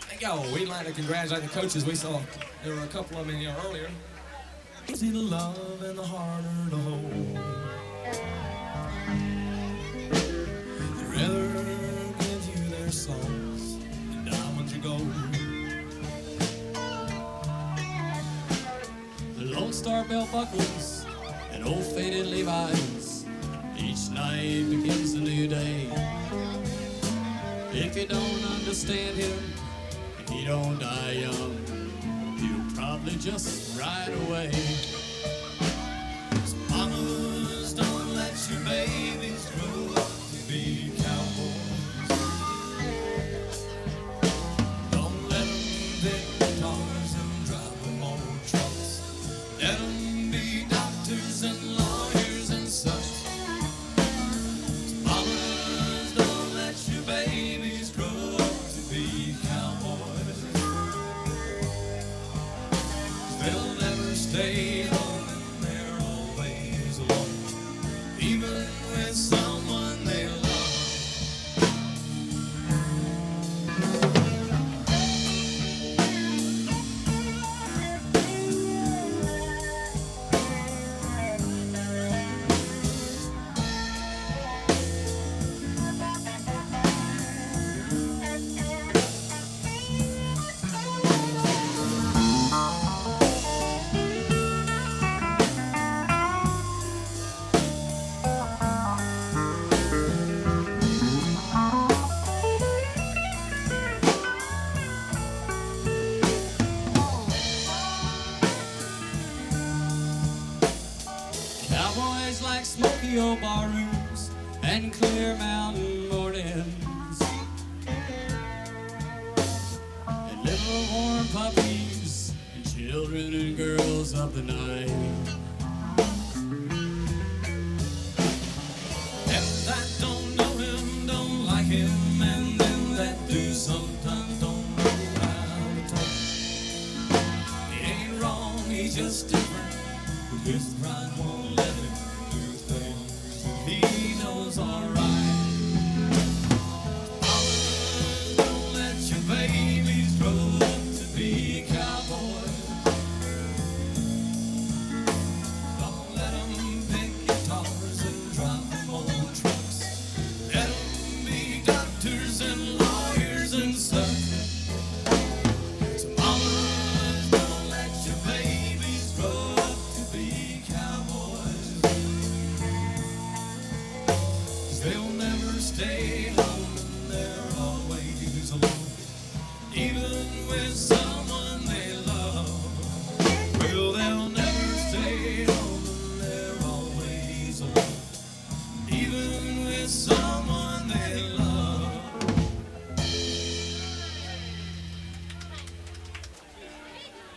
Yo, we'd like to congratulate the coaches. We saw there were a couple of them in here earlier. See the love and the harder to hold. They'd rather give you their songs than diamonds or gold. The Lone Star belt buckles and old faded Levi's. Each night begins a new day. If you don't understand him, if he don't die young, he'll probably just ride away. So mamas, don't let your babies grow up to be cowboys. Don't let them pick guitars and drive them old trucks. Let them be doctors and lawyers and such. So mamas, don't let your babies grow up to be cowboys. They'll never stay home and they're always alone, even with someone they love. Cowboys like smoky old barrooms and clear mountain mornings, and little warm puppies and children and girls of the night. Them that don't know him don't like him, and them that do sometimes don't know how to talk. He ain't wrong, he's just different, but his pride won't let him do things that he knows are right. Mamas, don't let your babies grow up to be cowboys. Don't let them pick guitars and drive them old trucks. Let them be doctors and lawyers and such. So mamas, don't let your babies grow up to be cowboys. 'Cause they'll never stay home and they're always alone, even with someone they love. Well, they'll never stay home and they're always alone, even with someone